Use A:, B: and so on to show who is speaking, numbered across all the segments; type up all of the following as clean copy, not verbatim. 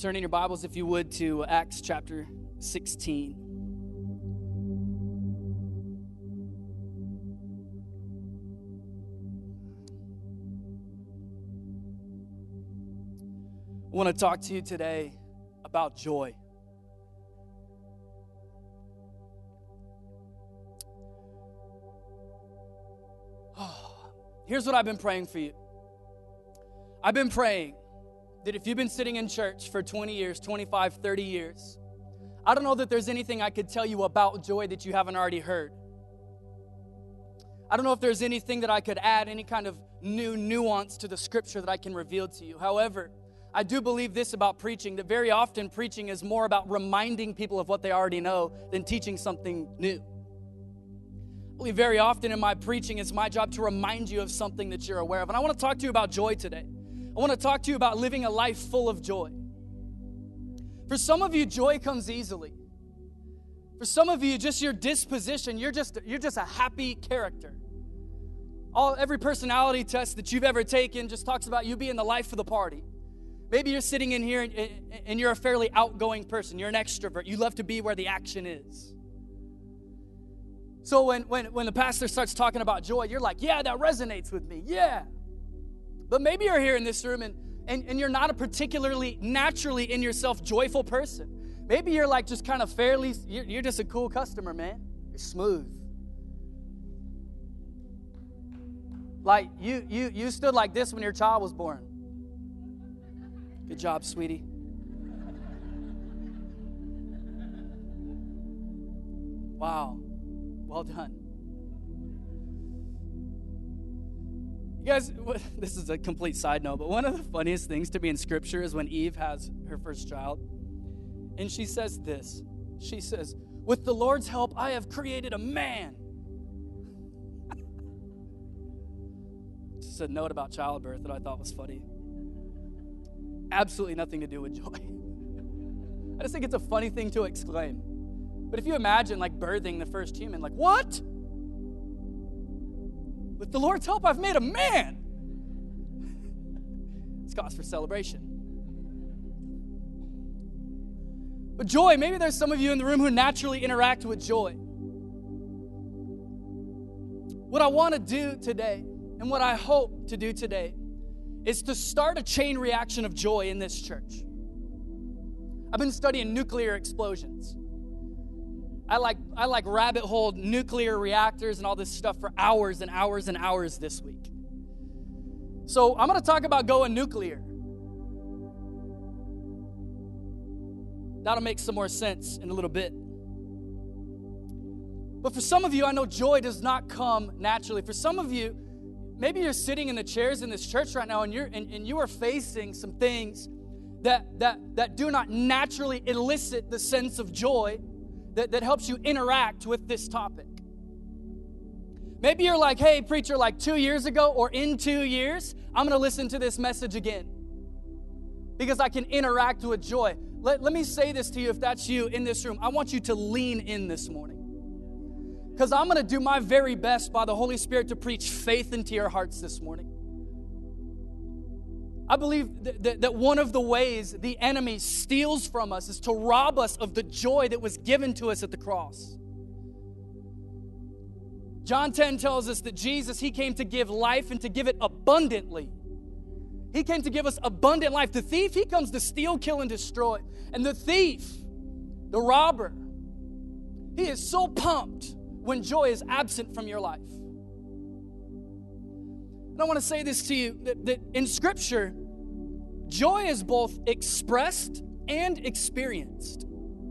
A: Turn in your Bibles, if you would, to Acts chapter 16. I want to talk to you today about joy. Here's what I've been praying for you. I've been praying that if you've been sitting in church for 20 years, 25, 30 years, I don't know that there's anything I could tell you about joy that you haven't already heard. I don't know if there's anything that I could add, any kind of new nuance to the scripture that I can reveal to you. However, I do believe this about preaching, that very often preaching is more about reminding people of what they already know than teaching something new. I believe very often in my preaching, it's my job to remind you of something that you're aware of. And I want to talk to you about joy today. I want to talk to you about living a life full of joy. For some of you, joy comes easily. For some of you, just your disposition, you're just a happy character. Every personality test that you've ever taken just talks about you being the life of the party. Maybe you're sitting in here and you're a fairly outgoing person. You're an extrovert. You love to be where the action is. So when the pastor starts talking about joy, you're like, yeah, that resonates with me. Yeah. But maybe you're here in this room and you're not a particularly naturally in yourself joyful person. Maybe you're like just kind of you're just a cool customer, man. You're smooth. Like you stood like this when your child was born. Good job, sweetie. Wow. Well done. You guys, this is a complete side note, but one of the funniest things to me in Scripture is when Eve has her first child, and she says this. She says, "With the Lord's help, I have created a man." Just a note about childbirth that I thought was funny. Absolutely nothing to do with joy. I just think it's a funny thing to exclaim. But if you imagine like birthing the first human, like, what? With the Lord's help, I've made a man. It's cause for celebration. But joy, maybe there's some of you in the room who naturally interact with joy. What I want to do today, and what I hope to do today, is to start a chain reaction of joy in this church. I've been studying nuclear explosions. I like rabbit hole nuclear reactors and all this stuff for hours and hours and hours this week. So I'm going to talk about going nuclear. That'll make some more sense in a little bit. But for some of you, I know joy does not come naturally. For some of you, maybe you're sitting in the chairs in this church right now and you are facing some things that do not naturally elicit the sense of joy that helps you interact with this topic. Maybe you're like, hey, preacher, like 2 years ago or in 2 years, I'm going to listen to this message again because I can interact with joy. Let me say this to you if that's you in this room. I want you to lean in this morning because I'm going to do my very best by the Holy Spirit to preach faith into your hearts this morning. I believe that one of the ways the enemy steals from us is to rob us of the joy that was given to us at the cross. John 10 tells us that Jesus, he came to give life and to give it abundantly. He came to give us abundant life. The thief, he comes to steal, kill, and destroy. And the thief, the robber, he is so pumped when joy is absent from your life. And I want to say this to you, that in Scripture, joy is both expressed and experienced.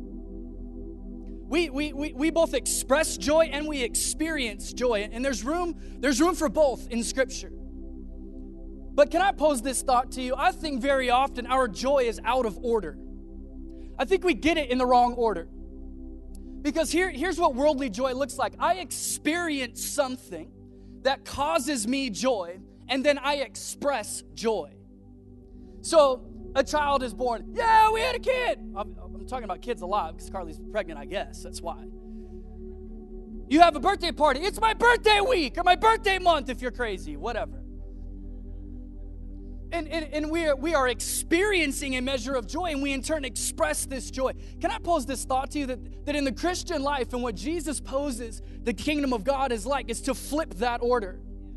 A: We both express joy and we experience joy. And there's room for both in Scripture. But can I pose this thought to you? I think very often our joy is out of order. I think we get it in the wrong order. Because here's what worldly joy looks like. I experience something that causes me joy, and then I express joy. So a child is born. Yeah, we had a kid. I'm talking about kids alive because Carly's pregnant, I guess. That's why. You have a birthday party. It's my birthday week or my birthday month if you're crazy, whatever. And we are experiencing a measure of joy, and we in turn express this joy. Can I pose this thought to you that in the Christian life and what Jesus poses the kingdom of God is like is to flip that order?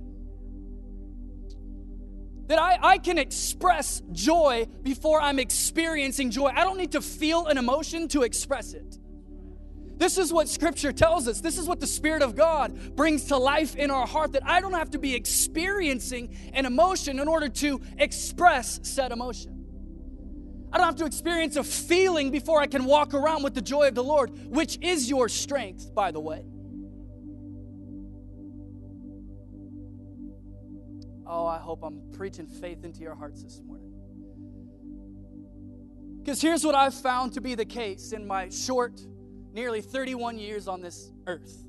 A: That I can express joy before I'm experiencing joy. I don't need to feel an emotion to express it. This is what Scripture tells us. This is what the Spirit of God brings to life in our heart, that I don't have to be experiencing an emotion in order to express said emotion. I don't have to experience a feeling before I can walk around with the joy of the Lord, which is your strength, by the way. Oh, I hope I'm preaching faith into your hearts this morning. Because here's what I've found to be the case in my short, nearly 31 years on this earth,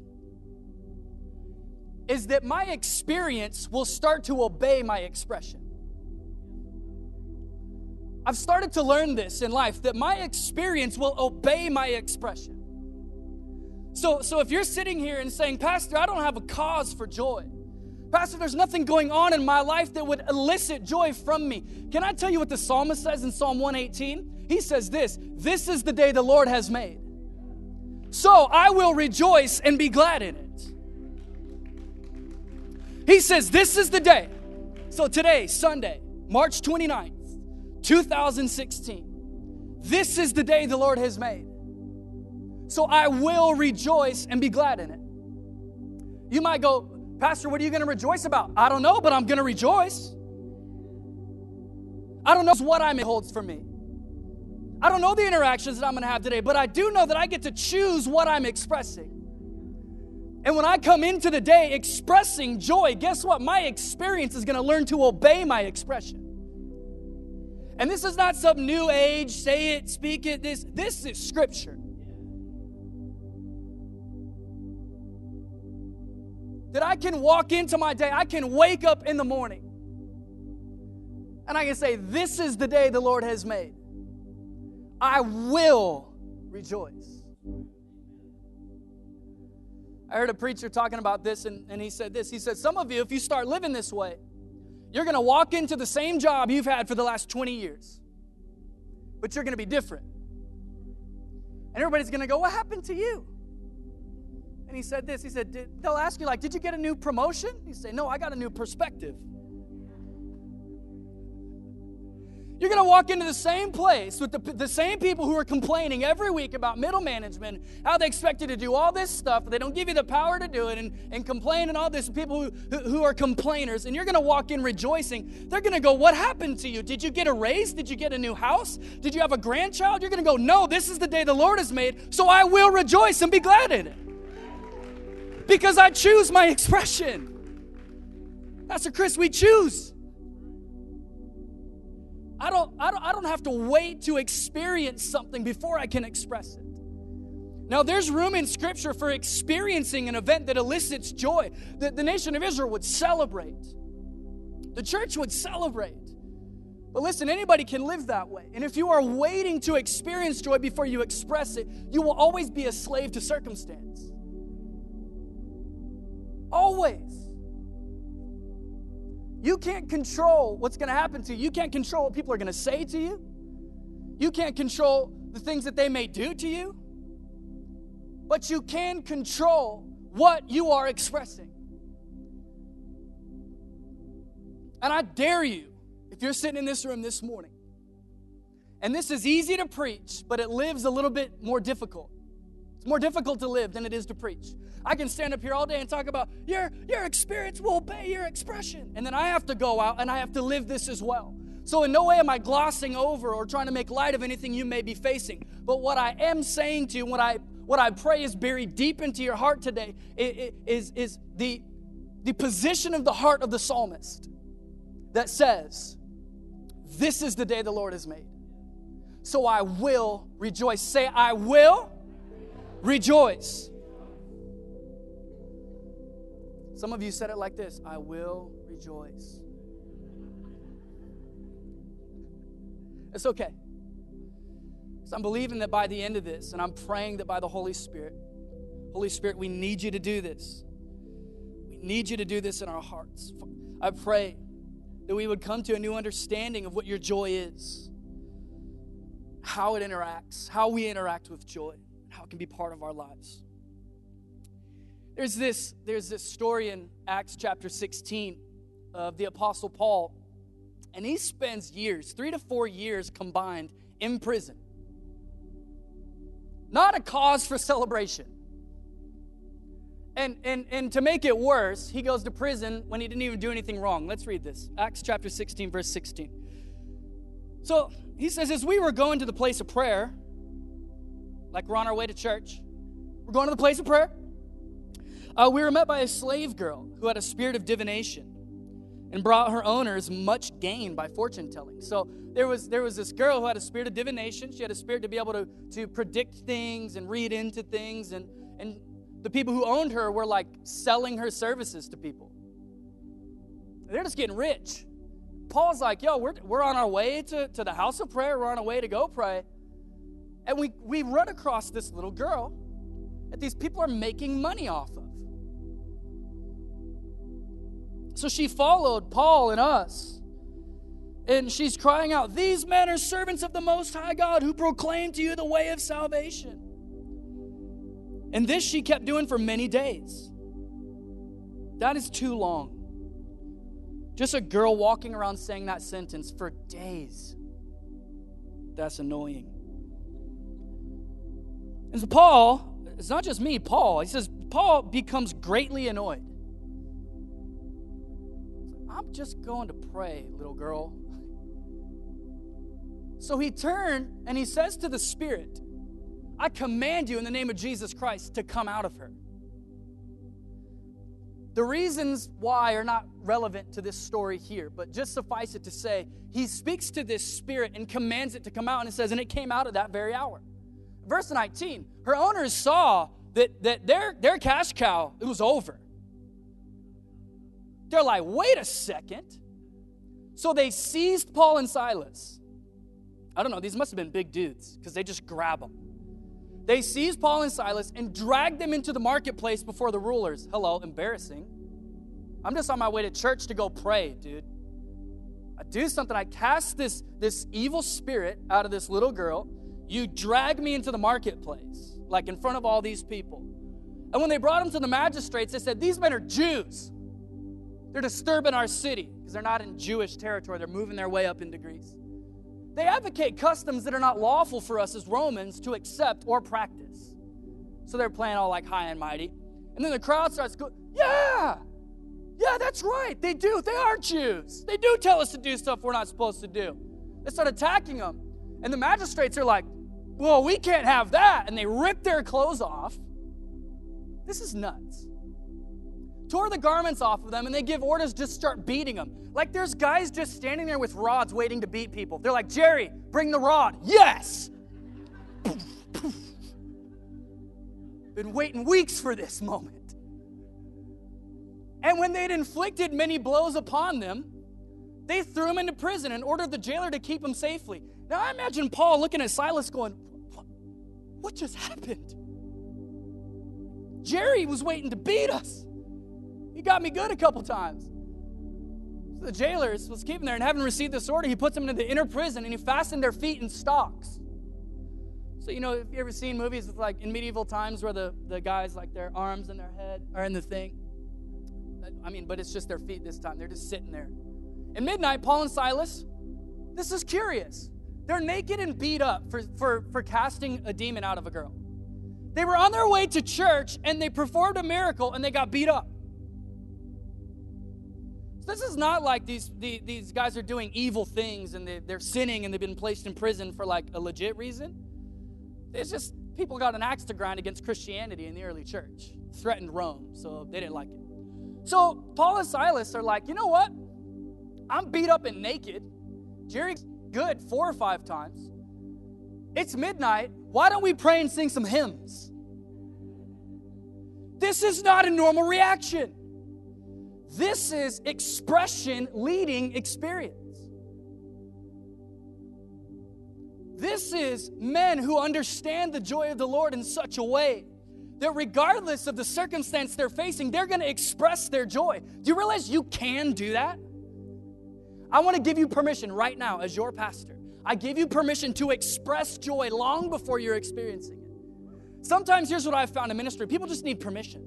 A: is that my experience will start to obey my expression. I've started to learn this in life, that my experience will obey my expression. So if you're sitting here and saying, Pastor, I don't have a cause for joy. Pastor, there's nothing going on in my life that would elicit joy from me. Can I tell you what the psalmist says in Psalm 118? He says this is the day the Lord has made. So I will rejoice and be glad in it. He says, this is the day. So today, Sunday, March 29th, 2016. This is the day the Lord has made. So I will rejoice and be glad in it. You might go, Pastor, what are you going to rejoice about? I don't know, but I'm going to rejoice. I don't know what it holds for me. I don't know the interactions that I'm going to have today, but I do know that I get to choose what I'm expressing. And when I come into the day expressing joy, guess what? My experience is going to learn to obey my expression. And this is not some new age, say it, speak it. This is Scripture. That I can walk into my day, I can wake up in the morning, and I can say, this is the day the Lord has made. I will rejoice. I heard a preacher talking about this, and he said this. He said, some of you, if you start living this way, you're going to walk into the same job you've had for the last 20 years. But you're going to be different. And everybody's going to go, what happened to you? And he said this. He said, they'll ask you, like, did you get a new promotion? You say, no, I got a new perspective. You're going to walk into the same place with the same people who are complaining every week about middle management, how they expect you to do all this stuff, but they don't give you the power to do it, and complain and all this, people who are complainers, and you're going to walk in rejoicing. They're going to go, what happened to you? Did you get a raise? Did you get a new house? Did you have a grandchild? You're going to go, no, this is the day the Lord has made, so I will rejoice and be glad in it. Because I choose my expression. Pastor Chris, we choose. I don't have to wait to experience something before I can express it. Now, there's room in Scripture for experiencing an event that elicits joy. The nation of Israel would celebrate. The church would celebrate. But listen, anybody can live that way. And if you are waiting to experience joy before you express it, you will always be a slave to circumstance. Always. You can't control what's going to happen to you. You can't control what people are going to say to you. You can't control the things that they may do to you. But you can control what you are expressing. And I dare you, if you're sitting in this room this morning, and this is easy to preach, but it lives a little bit more difficult. It's more difficult to live than it is to preach. I can stand up here all day and talk about your experience will obey your expression. And then I have to go out and I have to live this as well. So in no way am I glossing over or trying to make light of anything you may be facing. But what I am saying to you, what I pray is buried deep into your heart today, is the position of the heart of the psalmist that says, this is the day the Lord has made. So I will rejoice. Say, I will rejoice. Some of you said it like this, I will rejoice. It's okay. So I'm believing that by the end of this, and I'm praying that by the Holy Spirit, we need you to do this. We need you to do this in our hearts. I pray that we would come to a new understanding of what your joy is, how it interacts, how we interact with joy, how it can be part of our lives. There's this story in Acts chapter 16 of the Apostle Paul, and he spends years, 3 to 4 years combined, in prison. Not a cause for celebration. And to make it worse, he goes to prison when he didn't even do anything wrong. Let's read this. Acts chapter 16, verse 16. So he says, as we were going to the place of prayer, like we're on our way to church, we're going to the place of prayer, we were met by a slave girl who had a spirit of divination and brought her owners much gain by fortune telling. So there was this girl who had a spirit of divination. She had a spirit to be able to predict things and read into things, and the people who owned her were like selling her services to people. They're just getting rich. Paul's like, yo, we're on our way to the house of prayer. We're on our way to go pray. And we run across this little girl that these people are making money off of. So she followed Paul and us. And she's crying out, these men are servants of the Most High God who proclaim to you the way of salvation. And this she kept doing for many days. That is too long. Just a girl walking around saying that sentence for days. That's annoying. And so Paul, it's not just me, Paul. He says, Paul becomes greatly annoyed. I'm just going to pray, little girl. So he turned and he says to the Spirit, I command you in the name of Jesus Christ to come out of her. The reasons why are not relevant to this story here, but just suffice it to say, he speaks to this spirit and commands it to come out, and it says, and it came out at that very hour. Verse 19, her owners saw that their cash cow, it was over. They're like, wait a second. So they seized Paul and Silas. I don't know, these must have been big dudes, because they just grab them. They seized Paul and Silas and dragged them into the marketplace before the rulers. Hello, embarrassing. I'm just on my way to church to go pray, dude. I do something. I cast this evil spirit out of this little girl. You drag me into the marketplace, like in front of all these people. And when they brought them to the magistrates, they said, these men are Jews. They're disturbing our city because they're not in Jewish territory. They're moving their way up into Greece. They advocate customs that are not lawful for us as Romans to accept or practice. So they're playing all like high and mighty. And then the crowd starts going, yeah, that's right. They do. They are Jews. They do tell us to do stuff we're not supposed to do. They start attacking them. And the magistrates are like, well, we can't have that. And they rip their clothes off. This is nuts. Tore the garments off of them, and they give orders to just start beating them. Like there's guys just standing there with rods waiting to beat people. They're like, Jerry, bring the rod. Yes! Poof, poof. Been waiting weeks for this moment. And when they'd inflicted many blows upon them, they threw him into prison and ordered the jailer to keep him safely. Now I imagine Paul looking at Silas going, what just happened? Jerry was waiting to beat us. He got me good a couple times. So the jailers was keeping there, and having received this order, he puts them into the inner prison, and he fastened their feet in stocks. So, you know, if you ever seen movies with, like in medieval times where the guys, like their arms and their head are in the thing. I mean, but it's just their feet this time. They're just sitting there. At midnight, Paul and Silas, this is curious. They're naked and beat up for casting a demon out of a girl. They were on their way to church, and they performed a miracle, and they got beat up. This is not like these guys are doing evil things and they're sinning and they've been placed in prison for like a legit reason. It's just people got an axe to grind against Christianity in the early church. Threatened Rome, so they didn't like it. So Paul and Silas are like, you know what? I'm beat up and naked. Jerry's good 4 or 5 times. It's midnight. Why don't we pray and sing some hymns? This is not a normal reaction. This is expression leading experience. This is men who understand the joy of the Lord in such a way that regardless of the circumstance they're facing, they're going to express their joy. Do you realize you can do that? I want to give you permission right now as your pastor. I give you permission to express joy long before you're experiencing it. Sometimes here's what I've found in ministry. People just need permission.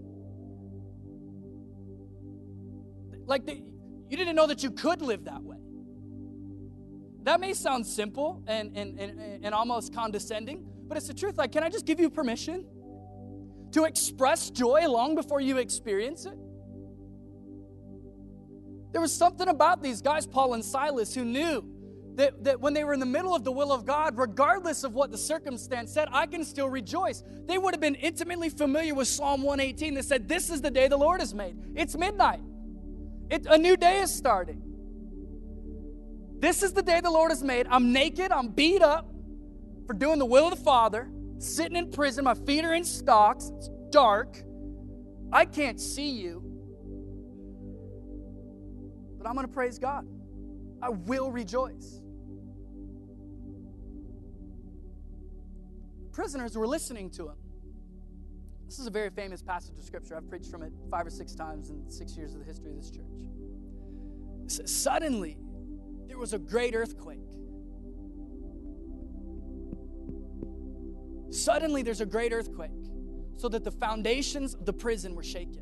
A: You didn't know that you could live that way. That may sound simple and almost condescending, but it's the truth. Like, can I just give you permission to express joy long before you experience it? There was something about these guys, Paul and Silas, who knew that when they were in the middle of the will of God, regardless of what the circumstance said, I can still rejoice. They would have been intimately familiar with Psalm 118 that said, this is the day the Lord has made. It's midnight. A new day is starting. This is the day the Lord has made. I'm naked. I'm beat up for doing the will of the Father, sitting in prison. My feet are in stocks. It's dark. I can't see you. But I'm going to praise God. I will rejoice. Prisoners were listening to him. This is a very famous passage of Scripture. I've preached from it 5 or 6 times in 6 years of the history of this church. It says, suddenly, there was a great earthquake. Suddenly, there's a great earthquake, so that the foundations of the prison were shaken.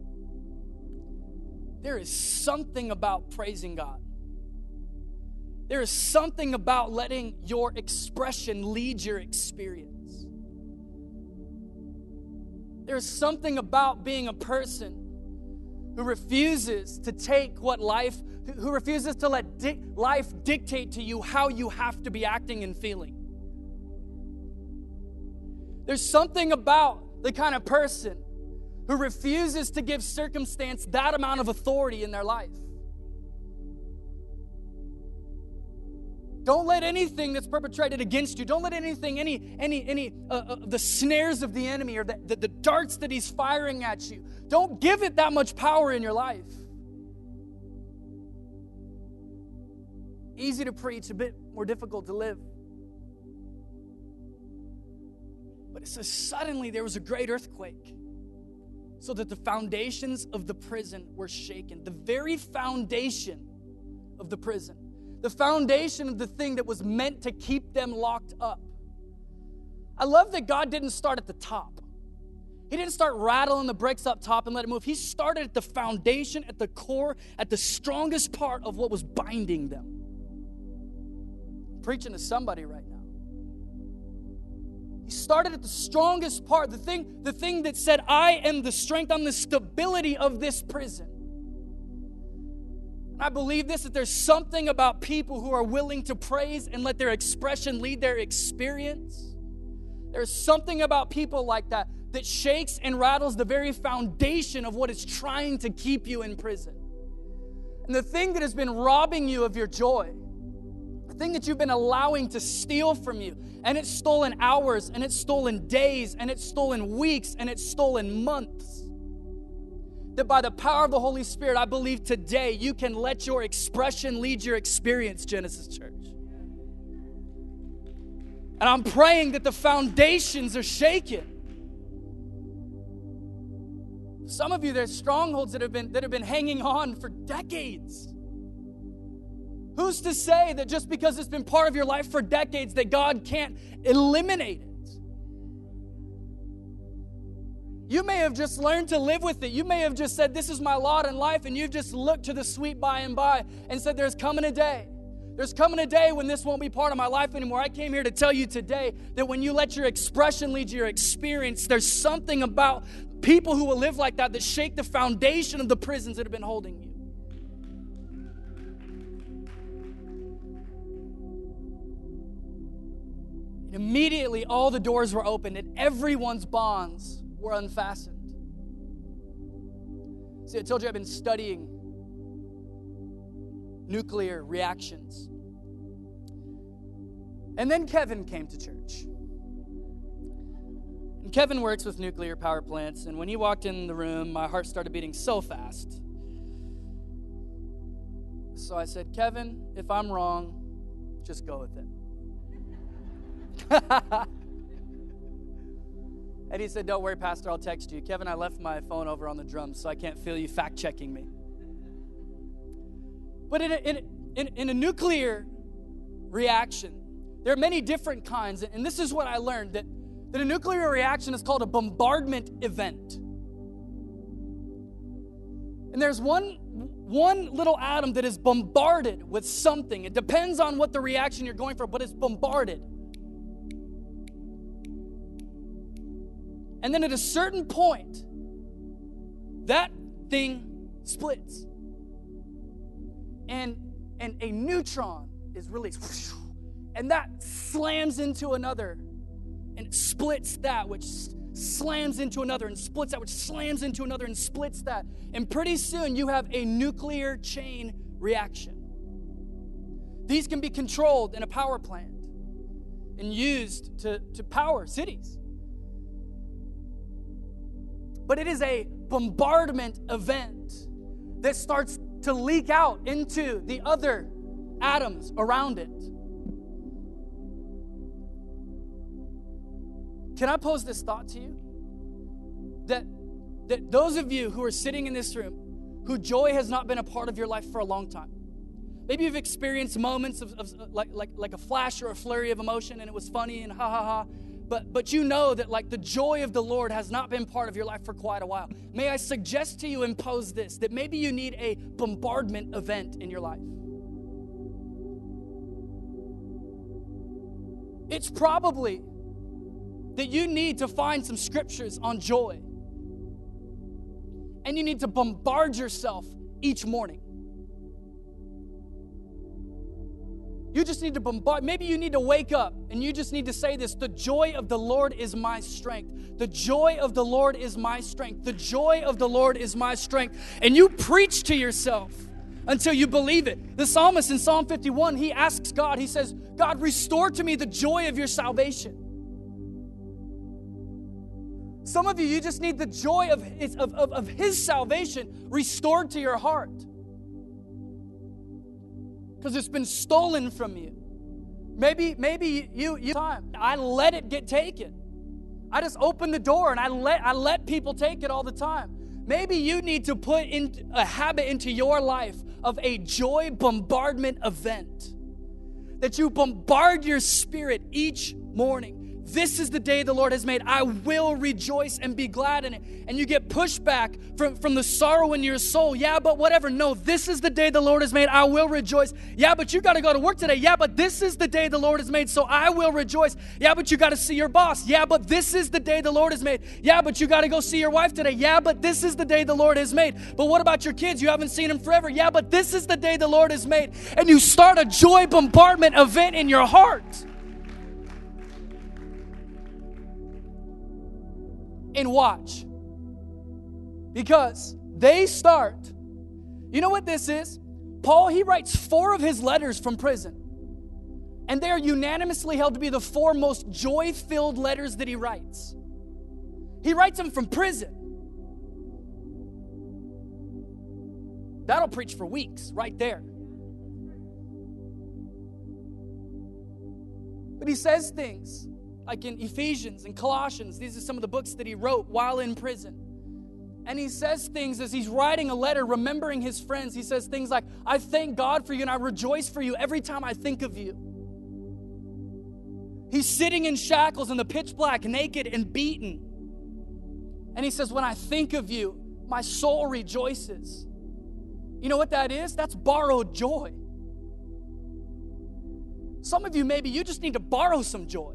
A: There is something about praising God. There is something about letting your expression lead your experience. There is something about being a person who refuses to take what who refuses to let life dictate to you how you have to be acting and feeling. There's something about the kind of person who refuses to give circumstance that amount of authority in their life. Don't let anything that's perpetrated against you, don't let anything, the snares of the enemy or the darts that he's firing at you, don't give it that much power in your life. Easy to preach, a bit more difficult to live. But it says, suddenly there was a great earthquake, so that the foundations of the prison were shaken. The very foundation of the prison. The foundation of the thing that was meant to keep them locked up. I love that God didn't start at the top. He didn't start rattling the bricks up top and let it move. He started at the foundation, at the core, at the strongest part of what was binding them. I'm preaching to somebody right now. He started at the strongest part, the thing that said, I am the strength, I'm the stability of this prison. And I believe this, that there's something about people who are willing to praise and let their expression lead their experience. There's something about people like that shakes and rattles the very foundation of what is trying to keep you in prison. And the thing that has been robbing you of your joy, the thing that you've been allowing to steal from you, and it's stolen hours, and it's stolen days, and it's stolen weeks, and it's stolen months. That by the power of the Holy Spirit, I believe today you can let your expression lead your experience, Genesis Church. And I'm praying that the foundations are shaken. Some of you, there's strongholds that have been hanging on for decades. Who's to say that just because it's been part of your life for decades that God can't eliminate it? You may have just learned to live with it. You may have just said, this is my lot in life, and you've just looked to the sweet by and by and said, there's coming a day. There's coming a day when this won't be part of my life anymore. I came here to tell you today that when you let your expression lead your experience, there's something about people who will live like that shake the foundation of the prisons that have been holding you. And immediately, all the doors were opened and everyone's bonds were unfastened. See, I told you I've been studying nuclear reactions. And then Kevin came to church. And Kevin works with nuclear power plants, and when he walked in the room, my heart started beating so fast. So I said, Kevin, if I'm wrong, just go with it. And he said, don't worry, Pastor, I'll text you. Kevin, I left my phone over on the drums, so I can't feel you fact-checking me. But in a nuclear reaction, there are many different kinds, and this is what I learned, that a nuclear reaction is called a bombardment event. And there's one little atom that is bombarded with something. It depends on what the reaction you're going for, but it's bombarded. And then at a certain point, that thing splits. And a neutron is released. And that slams into another. And it splits that, which slams into another and splits that, which slams into another and splits that. And pretty soon you have a nuclear chain reaction. These can be controlled in a power plant and used to power cities. But it is a bombardment event that starts to leak out into the other atoms around it. Can I pose this thought to you? That those of you who are sitting in this room, who joy has not been a part of your life for a long time. Maybe you've experienced moments of like a flash or a flurry of emotion, and it was funny and ha ha ha. But you know that like the joy of the Lord has not been part of your life for quite a while. May I suggest to you and pose this, that maybe you need a bombardment event in your life. It's probably that you need to find some scriptures on joy. And you need to bombard yourself each morning. You just need to bombard. Maybe you need to wake up and you just need to say this: the joy of the Lord is my strength. The joy of the Lord is my strength. The joy of the Lord is my strength. And you preach to yourself until you believe it. The psalmist in Psalm 51, he asks God, he says, God, restore to me the joy of your salvation. Some of you, you just need the joy of his salvation restored to your heart. Because it's been stolen from you. Maybe you time. I let it get taken. I just open the door and I let people take it all the time. Maybe you need to put in a habit into your life of a joy bombardment event. That you bombard your spirit each morning. This is the day the Lord has made. I will rejoice and be glad in it. And you get pushback from the sorrow in your soul. Yeah, but whatever. No, this is the day the Lord has made. I will rejoice. Yeah, but you got to go to work today. Yeah, but this is the day the Lord has made, so I will rejoice. Yeah, but you got to see your boss. Yeah, but this is the day the Lord has made. Yeah, but you got to go see your wife today. Yeah, but this is the day the Lord has made. But what about your kids? You haven't seen them forever. Yeah, but this is the day the Lord has made. And you start a joy bombardment event in your heart. And watch. Because they start. You know what this is? Paul, he writes 4 of his letters from prison. And they are unanimously held to be the 4 most joy-filled letters that he writes. He writes them from prison. That'll preach for weeks right there. But he says things like in Ephesians and Colossians. These are some of the books that he wrote while in prison. And he says things as he's writing a letter, remembering his friends. He says things like, I thank God for you and I rejoice for you every time I think of you. He's sitting in shackles in the pitch black, naked and beaten. And he says, when I think of you, my soul rejoices. You know what that is? That's borrowed joy. Some of you, maybe you just need to borrow some joy.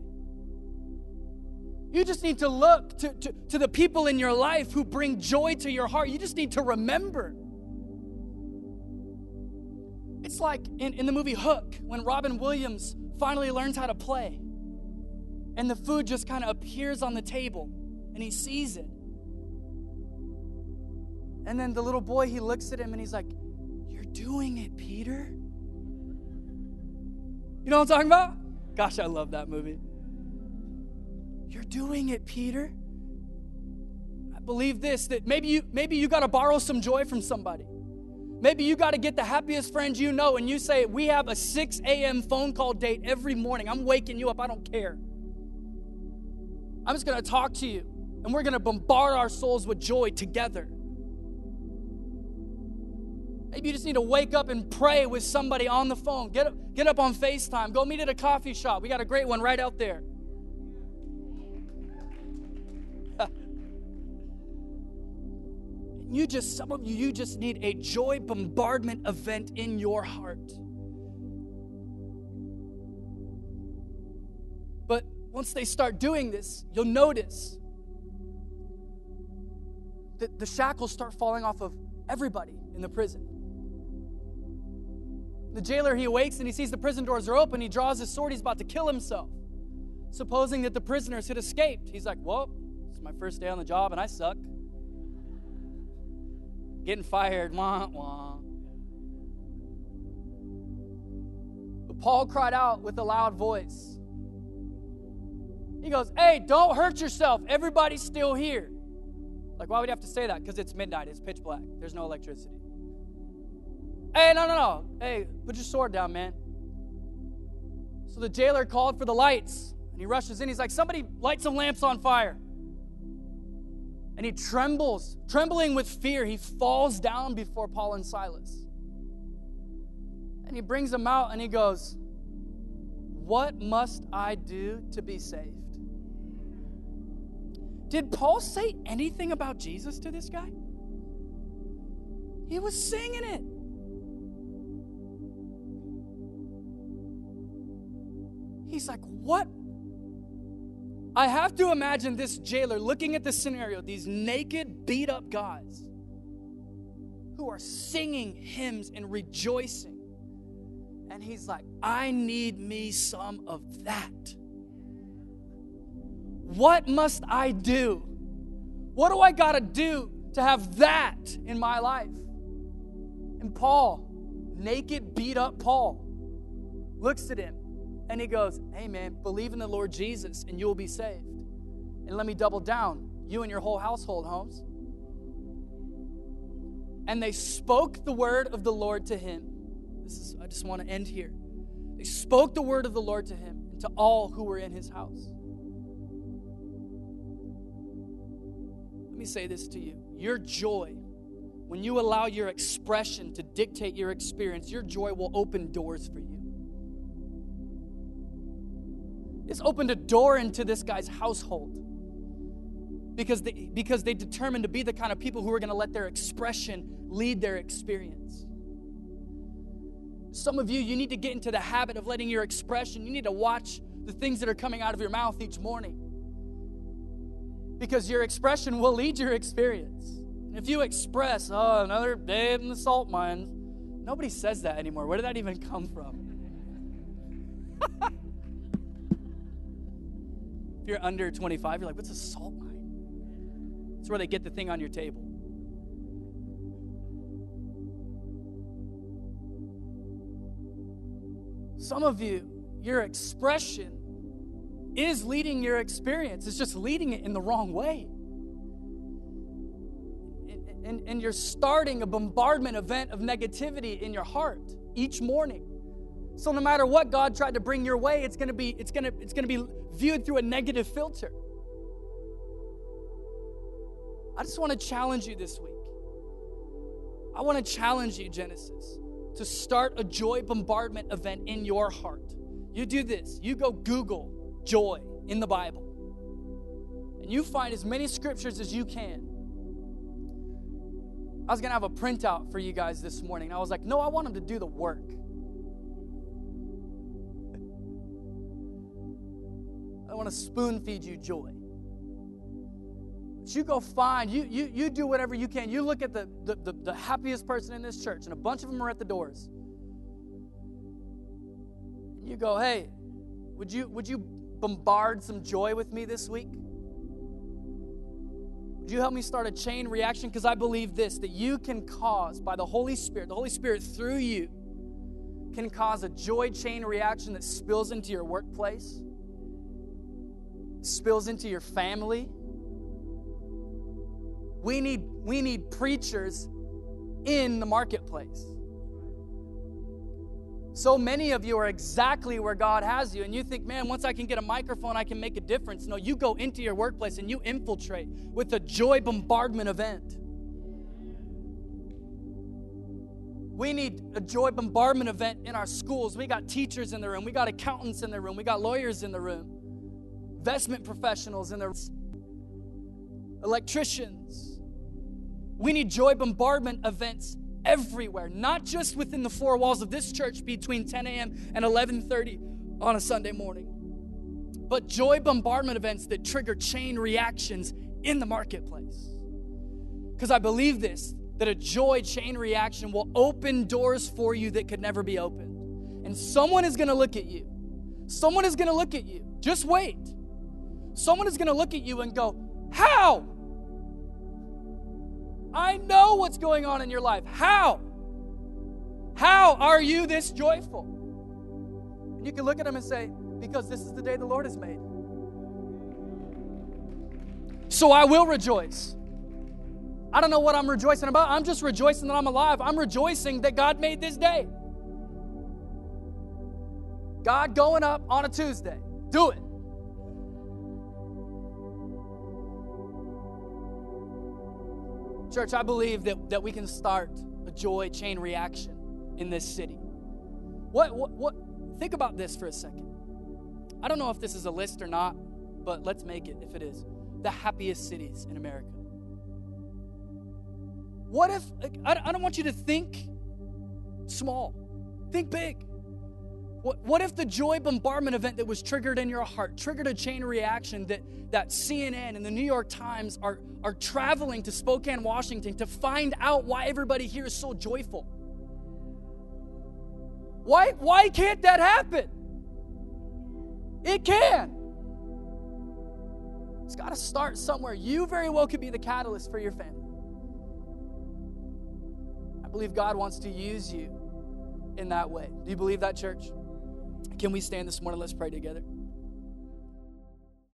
A: You just need to look to the people in your life who bring joy to your heart. You just need to remember. It's like in the movie Hook, when Robin Williams finally learns how to play. And the food just kind of appears on the table. And he sees it. And then the little boy, he looks at him and he's like, you're doing it, Peter. You know what I'm talking about? Gosh, I love that movie. You're doing it, Peter. I believe this, that maybe you got to borrow some joy from somebody. Maybe you got to get the happiest friend you know and you say, we have a 6 a.m. phone call date every morning. I'm waking you up. I don't care. I'm just going to talk to you and we're going to bombard our souls with joy together. Maybe you just need to wake up and pray with somebody on the phone. Get up on FaceTime. Go meet at a coffee shop. We got a great one right out there. Some of you just need a joy bombardment event in your heart. But once they start doing this, you'll notice that the shackles start falling off of everybody in the prison. The jailer, he awakes and he sees the prison doors are open. He draws his sword. He's about to kill himself, supposing that the prisoners had escaped. He's like, well, it's my first day on the job and I suck. Getting fired, wah, wah. But Paul cried out with a loud voice. He goes, hey, don't hurt yourself. Everybody's still here. Like, why would you have to say that? Because it's midnight. It's pitch black. There's no electricity. Hey, no. Hey, put your sword down, man. So the jailer called for the lights, and he rushes in. He's like, somebody light some lamps on fire. And he trembles, trembling with fear. He falls down before Paul and Silas. And he brings them out, and he goes, what must I do to be saved? Did Paul say anything about Jesus to this guy? He was singing it. He's like, what? I have to imagine this jailer looking at this scenario, these naked, beat up guys who are singing hymns and rejoicing. And he's like, I need me some of that. What must I do? What do I got to do to have that in my life? And Paul, naked, beat up Paul, looks at him. And he goes, hey, man, believe in the Lord Jesus and you will be saved. And let me double down. You and your whole household, Holmes. And they spoke the word of the Lord to him. I just want to end here. They spoke the word of the Lord to him and to all who were in his house. Let me say this to you. Your joy, when you allow your expression to dictate your experience, your joy will open doors for you. It's opened a door into this guy's household because they determined to be the kind of people who are going to let their expression lead their experience. Some of you need to get into the habit of letting your expression, you need to watch the things that are coming out of your mouth each morning because your expression will lead your experience. And if you express, another day in the salt mines, nobody says that anymore. Where did that even come from? If you're under 25, you're like, what's a salt mine? It's where they get the thing on your table. Some of you, your expression is leading your experience. It's just leading it in the wrong way. And you're starting a bombardment event of negativity in your heart each morning. So no matter what God tried to bring your way, it's going to be viewed through a negative filter. I just want to challenge you this week. I want to challenge you, Genesis, to start a joy bombardment event in your heart. You do this. You go Google joy in the Bible. And you find as many scriptures as you can. I was going to have a printout for you guys this morning. I was like, no, I want them to do the work. I want to spoon feed you joy. But you go find, you do whatever you can. You look at the happiest person in this church, and a bunch of them are at the doors. And you go, hey, would you bombard some joy with me this week? Would you help me start a chain reaction? Because I believe this, that you can cause, by the Holy Spirit through you, can cause a joy chain reaction that spills into your workplace, spills into your family. We need preachers in the marketplace. So many of you are exactly where God has you, and you think, man, once I can get a microphone, I can make a difference. No, you go into your workplace and you infiltrate with a joy bombardment event. We need a joy bombardment event in our schools. We got teachers in the room. We got accountants in the room. We got lawyers in the room. Investment professionals in the room. Electricians. We need joy bombardment events everywhere, not just within the four walls of this church between 10 a.m. and 11:30 on a Sunday morning, but joy bombardment events that trigger chain reactions in the marketplace. Because I believe this, that a joy chain reaction will open doors for you that could never be opened. And someone is going to look at you. Someone is going to look at you. Just wait. Someone is going to look at you and go, how? I know what's going on in your life. How? How are you this joyful? And you can look at them and say, because this is the day the Lord has made. So I will rejoice. I don't know what I'm rejoicing about. I'm just rejoicing that I'm alive. I'm rejoicing that God made this day. God going up on a Tuesday. Do it. Church, I believe that we can start a joy chain reaction in this city. What? Think about this for a second. I don't know if this is a list or not, but let's make it if it is. The happiest cities in America. What if, I don't want you to think small, think big. What if the joy bombardment event that was triggered in your heart triggered a chain reaction that CNN and the New York Times are traveling to Spokane, Washington to find out why everybody here is so joyful? Why can't that happen? It can. It's got to start somewhere. You very well could be the catalyst for your family. I believe God wants to use you in that way. Do you believe that, church? Can we stand this morning? Let's pray together.